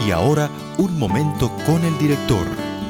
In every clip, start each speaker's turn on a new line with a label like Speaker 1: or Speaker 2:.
Speaker 1: Y ahora, un momento con el director.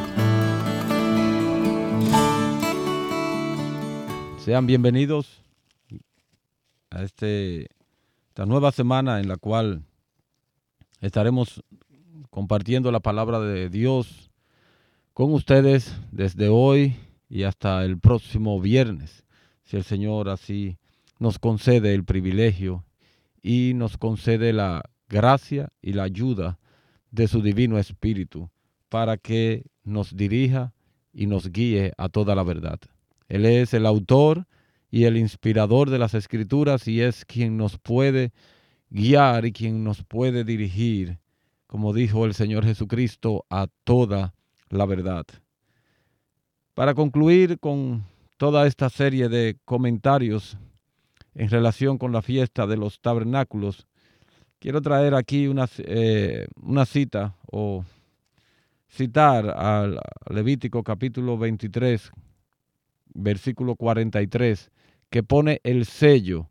Speaker 2: Sean bienvenidos a esta nueva semana en la cual estaremos compartiendo la palabra de Dios con ustedes desde hoy y hasta el próximo viernes, si el Señor así nos concede el privilegio y nos concede la gracia y la ayuda de su Divino Espíritu para que nos dirija y nos guíe a toda la verdad. Él es el autor y el inspirador de las Escrituras y es quien nos puede guiar y quien nos puede dirigir, como dijo el Señor Jesucristo, a toda la verdad. Para concluir con toda esta serie de comentarios en relación con la fiesta de los tabernáculos, quiero traer aquí una cita o citar al Levítico capítulo 23, versículo 43, que pone el sello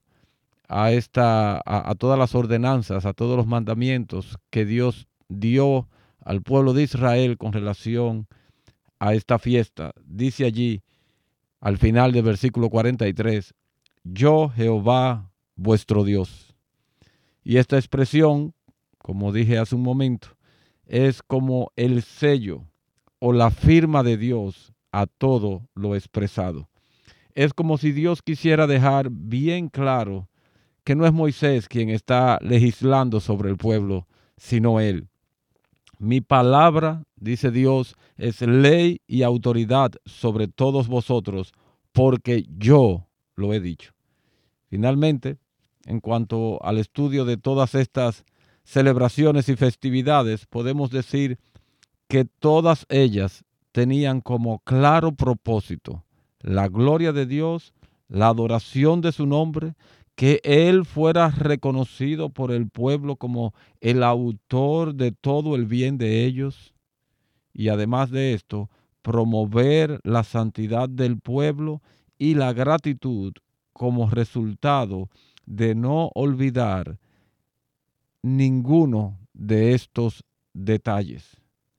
Speaker 2: a todas las ordenanzas, a todos los mandamientos que Dios dio al pueblo de Israel con relación a esta fiesta. Dice allí, al final del versículo 43, yo Jehová vuestro Dios. Y esta expresión, como dije hace un momento, es como el sello o la firma de Dios a todo lo expresado. Es como si Dios quisiera dejar bien claro que no es Moisés quien está legislando sobre el pueblo, sino él. Mi palabra, dice Dios, es ley y autoridad sobre todos vosotros, porque yo lo he dicho. Finalmente, en cuanto al estudio de todas estas celebraciones y festividades, podemos decir que todas ellas tenían como claro propósito la gloria de Dios, la adoración de su nombre, que Él fuera reconocido por el pueblo como el autor de todo el bien de ellos, y además de esto, promover la santidad del pueblo y la gratitud como resultado de no olvidar ninguno de estos detalles.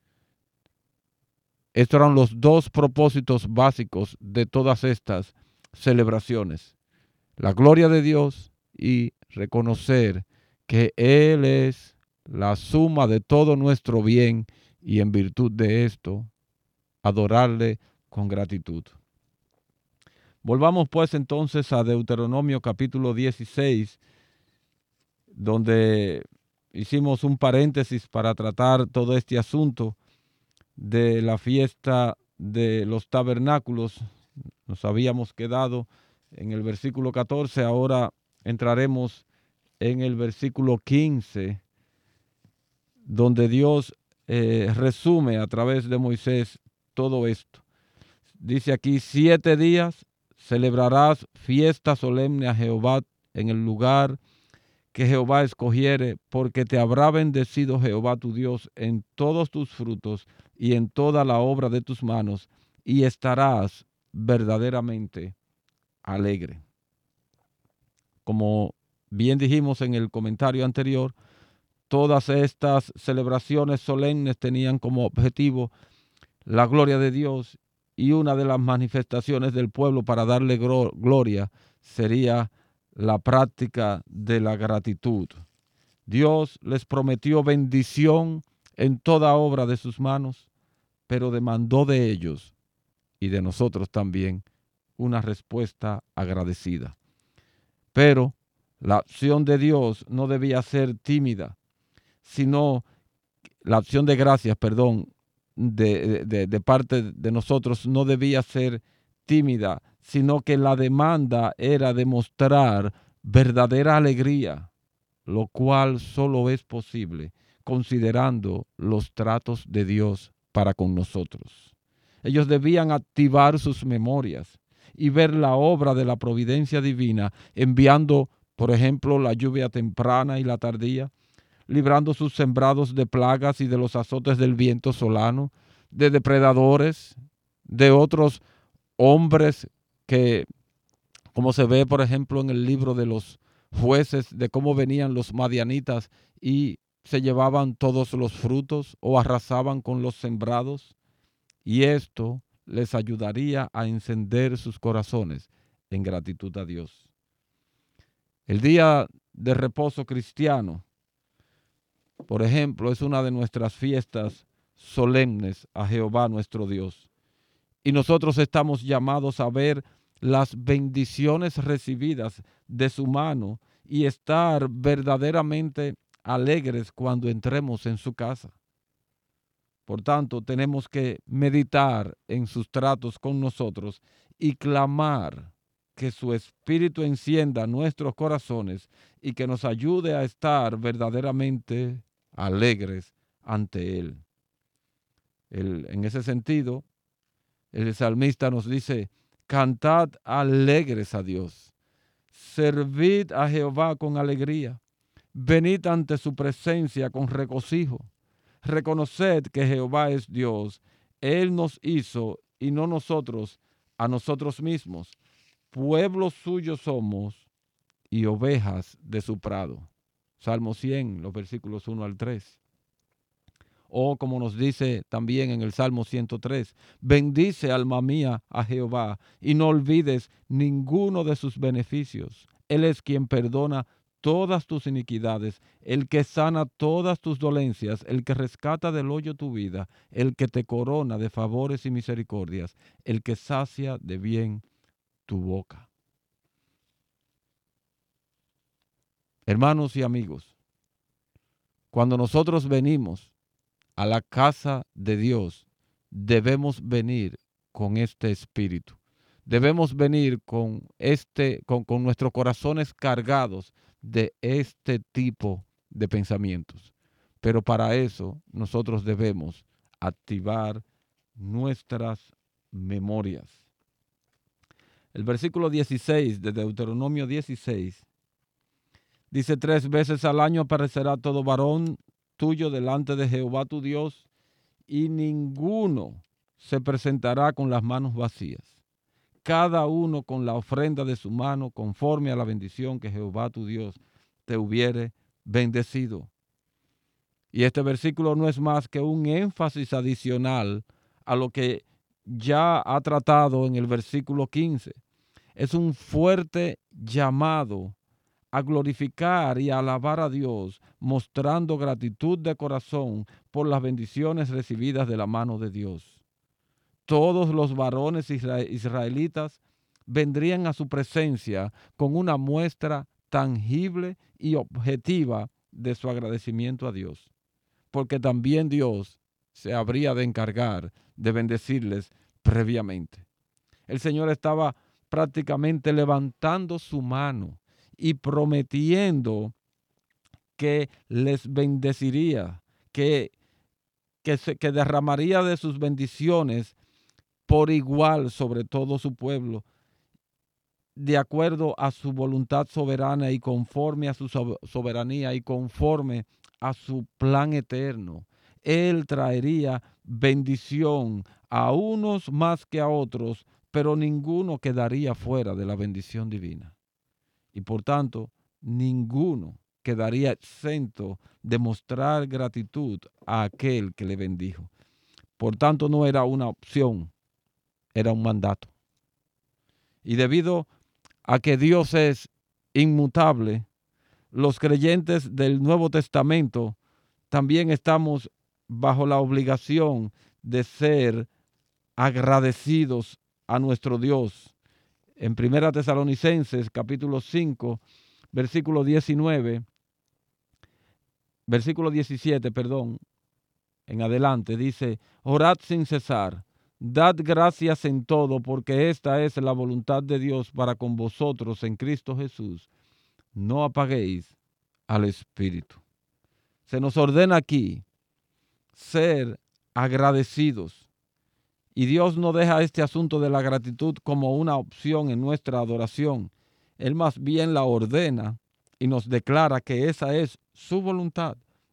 Speaker 2: Estos eran los dos propósitos básicos de todas estas celebraciones: la gloria de Dios y reconocer que Él es la suma de todo nuestro bien y en virtud de esto, adorarle con gratitud. Volvamos pues entonces a Deuteronomio capítulo 16, donde hicimos un paréntesis para tratar todo este asunto de la fiesta de los tabernáculos. Nos habíamos quedado en el versículo 14, ahora entraremos en el versículo 15, donde Dios resume a través de Moisés todo esto. Dice aquí, 7 días celebrarás fiesta solemne a Jehová en el lugar que Jehová escogiere, porque te habrá bendecido Jehová tu Dios en todos tus frutos y en toda la obra de tus manos, y estarás verdaderamente alegre. Como bien dijimos en el comentario anterior, todas estas celebraciones solemnes tenían como objetivo la gloria de Dios, y una de las manifestaciones del pueblo para darle gloria sería la práctica de la gratitud. Dios les prometió bendición en toda obra de sus manos, pero demandó de ellos y de nosotros también una respuesta agradecida. Pero la acción de Dios no debía ser tímida, sino la acción de gracias, de parte de nosotros no debía ser tímida, sino que la demanda era demostrar verdadera alegría, lo cual solo es posible considerando los tratos de Dios para con nosotros. Ellos debían activar sus memorias y ver la obra de la providencia divina, enviando, por ejemplo, la lluvia temprana y la tardía, librando sus sembrados de plagas y de los azotes del viento solano, de depredadores, de otros hombres que, como se ve, por ejemplo, en el libro de los jueces, de cómo venían los madianitas y se llevaban todos los frutos o arrasaban con los sembrados, y esto les ayudaría a encender sus corazones en gratitud a Dios. El día de reposo cristiano, por ejemplo, es una de nuestras fiestas solemnes a Jehová nuestro Dios. Y nosotros estamos llamados a ver las bendiciones recibidas de su mano y estar verdaderamente alegres cuando entremos en su casa. Por tanto, tenemos que meditar en sus tratos con nosotros y clamar que su Espíritu encienda nuestros corazones y que nos ayude a estar verdaderamente alegres ante Él. En ese sentido, el salmista nos dice: cantad alegres a Dios, servid a Jehová con alegría, venid ante su presencia con regocijo. Reconoced que Jehová es Dios, Él nos hizo y no nosotros a nosotros mismos. Pueblo suyo somos y ovejas de su prado. Salmo 100, los versículos 1 al 3. O como nos dice también en el Salmo 103, bendice alma mía a Jehová y no olvides ninguno de sus beneficios. Él es quien perdona todas tus iniquidades, el que sana todas tus dolencias, el que rescata del hoyo tu vida, el que te corona de favores y misericordias, el que sacia de bien tu boca. Hermanos y amigos, cuando nosotros venimos a la casa de Dios, debemos venir con este espíritu. Debemos venir con nuestros corazones cargados de este tipo de pensamientos. Pero para eso nosotros debemos activar nuestras memorias. El versículo 16 de Deuteronomio 16 dice: 3 veces al año aparecerá todo varón tuyo delante de Jehová tu Dios, y ninguno se presentará con las manos vacías. Cada uno con la ofrenda de su mano, conforme a la bendición que Jehová tu Dios te hubiere bendecido. Y este versículo no es más que un énfasis adicional a lo que ya ha tratado en el versículo 15. Es un fuerte llamado a glorificar y a alabar a Dios, mostrando gratitud de corazón por las bendiciones recibidas de la mano de Dios. Todos los varones israelitas vendrían a su presencia con una muestra tangible y objetiva de su agradecimiento a Dios, porque también Dios se habría de encargar de bendecirles previamente. El Señor estaba prácticamente levantando su mano y prometiendo que les bendeciría, que derramaría de sus bendiciones por igual sobre todo su pueblo, de acuerdo a su voluntad soberana y conforme a su soberanía y conforme a su plan eterno. Él traería bendición a unos más que a otros, pero ninguno quedaría fuera de la bendición divina. Y por tanto, ninguno quedaría exento de mostrar gratitud a aquel que le bendijo. Por tanto, no era una opción, era un mandato. Y debido a que Dios es inmutable, los creyentes del Nuevo Testamento también estamos bajo la obligación de ser agradecidos a nuestro Dios. En 1 Tesalonicenses capítulo 5, versículo 19, versículo 17, en adelante, dice: orad sin cesar, dad gracias en todo, porque esta es la voluntad de Dios para con vosotros en Cristo Jesús. No apaguéis al Espíritu. Se nos ordena aquí ser agradecidos. Y Dios no deja este asunto de la gratitud como una opción en nuestra adoración. Él más bien la ordena y nos declara que esa es su voluntad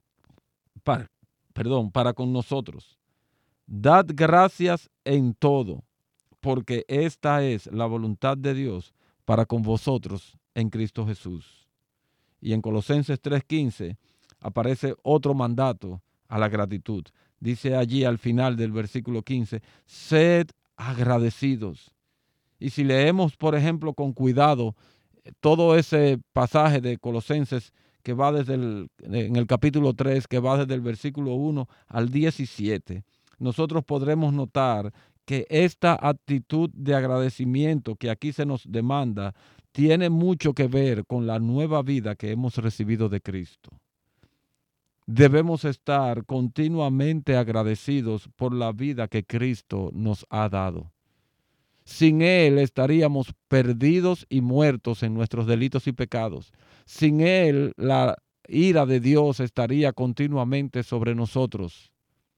Speaker 2: para con nosotros. Dad gracias en todo, porque esta es la voluntad de Dios para con vosotros en Cristo Jesús. Y en Colosenses 3:15, aparece otro mandato a la gratitud. Dice allí al final del versículo 15, sed agradecidos. Y si leemos, por ejemplo, con cuidado todo ese pasaje de Colosenses que va en el capítulo 3, que va desde el versículo 1 al 17, nosotros podremos notar que esta actitud de agradecimiento que aquí se nos demanda tiene mucho que ver con la nueva vida que hemos recibido de Cristo. Debemos estar continuamente agradecidos por la vida que Cristo nos ha dado. Sin Él estaríamos perdidos y muertos en nuestros delitos y pecados. Sin Él, la ira de Dios estaría continuamente sobre nosotros.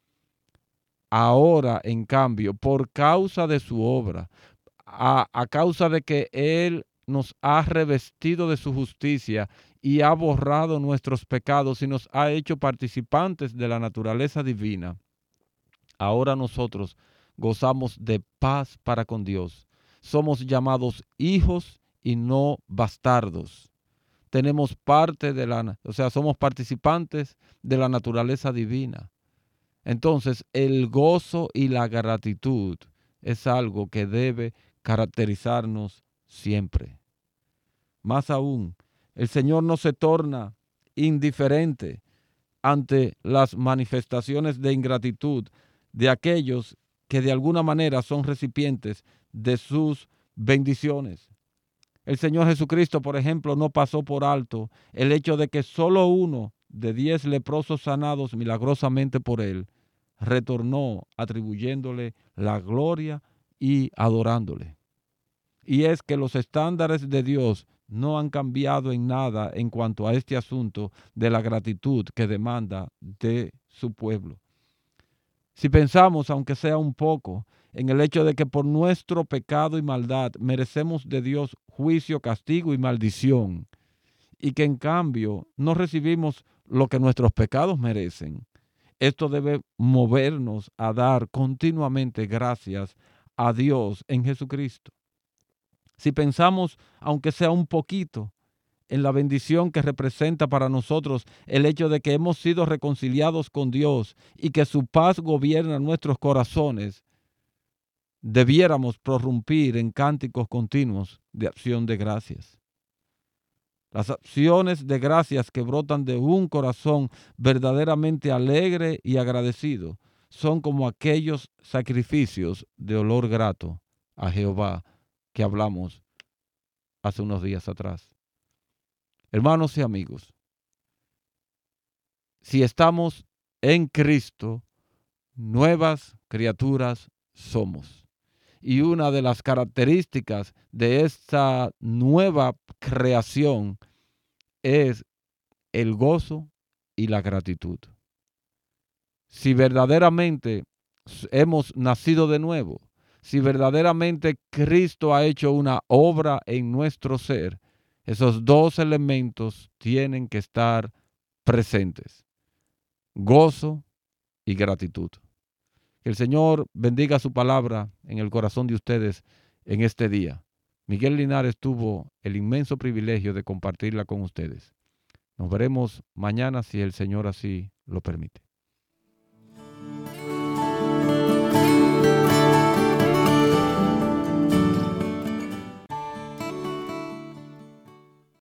Speaker 2: Ahora, en cambio, por causa de su obra, a causa de que Él nos ha revestido de su justicia y ha borrado nuestros pecados y nos ha hecho participantes de la naturaleza divina, ahora nosotros gozamos de paz para con Dios. Somos llamados hijos y no bastardos. Tenemos somos participantes de la naturaleza divina. Entonces, el gozo y la gratitud es algo que debe caracterizarnos siempre. Más aún, el Señor no se torna indiferente ante las manifestaciones de ingratitud de aquellos que de alguna manera son recipientes de sus bendiciones. El Señor Jesucristo, por ejemplo, no pasó por alto el hecho de que solo uno de 10 leprosos sanados milagrosamente por él retornó atribuyéndole la gloria y adorándole. Y es que los estándares de Dios no han cambiado en nada en cuanto a este asunto de la gratitud que demanda de su pueblo. Si pensamos, aunque sea un poco, en el hecho de que por nuestro pecado y maldad merecemos de Dios juicio, castigo y maldición, y que en cambio no recibimos lo que nuestros pecados merecen, esto debe movernos a dar continuamente gracias a Dios en Jesucristo. Si pensamos, aunque sea un poquito, en la bendición que representa para nosotros el hecho de que hemos sido reconciliados con Dios y que su paz gobierna nuestros corazones, debiéramos prorrumpir en cánticos continuos de acción de gracias. Las acciones de gracias que brotan de un corazón verdaderamente alegre y agradecido son como aquellos sacrificios de olor grato a Jehová que hablamos hace unos días atrás. Hermanos y amigos, si estamos en Cristo, nuevas criaturas somos. Y una de las características de esta nueva creación es el gozo y la gratitud. Si verdaderamente hemos nacido de nuevo, si verdaderamente Cristo ha hecho una obra en nuestro ser, esos dos elementos tienen que estar presentes: gozo y gratitud. Que el Señor bendiga su palabra en el corazón de ustedes en este día. Miguel Linares tuvo el inmenso privilegio de compartirla con ustedes. Nos veremos mañana si el Señor así lo permite.